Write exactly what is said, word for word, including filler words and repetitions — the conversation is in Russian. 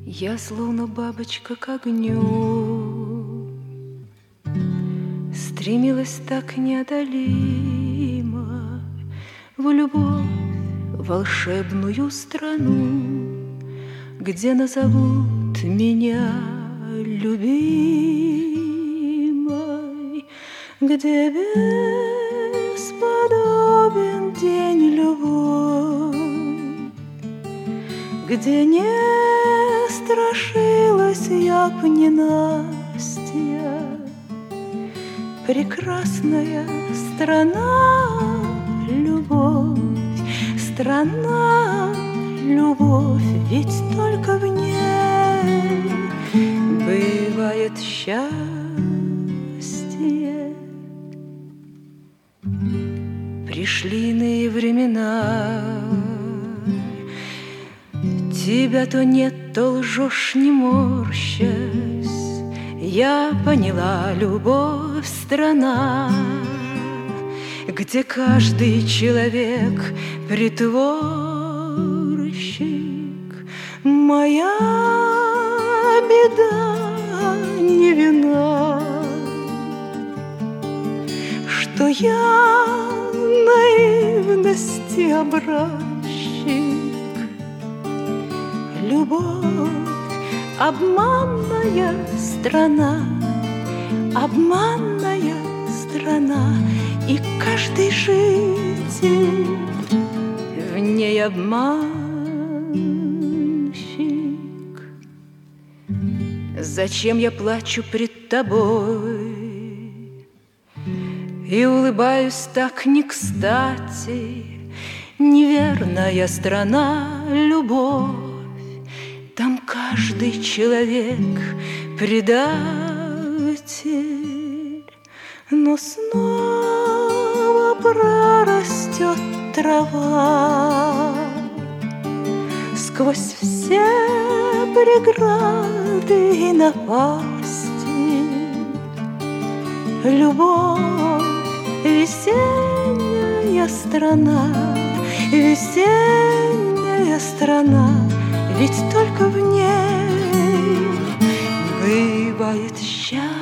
Я словно бабочка к огню, стремилась так неодолимо в любовь, волшебную страну, где назовут меня любимой, где бесподобен день любой, где не страшилась я б ненастья. Прекрасная страна, любовь, страна, любовь, ведь только в ней бывает счастье. Пришли иные времена, тебя то нет, то лжешь, не морщась. Я поняла, любовь — страна, где каждый человек притворщик. Моя беда не вина, что я наивности образчик. Любовь — обманная страна, обманная страна, и каждый житель в ней обманщик. Зачем я плачу пред тобой и улыбаюсь так не кстати? Неверная страна, любовь, там каждый человек предатель. Но снова прорастет трава сквозь все преграды и напасти. Любовь — весенняя страна, весенняя страна, ведь только в ней бывает счастье.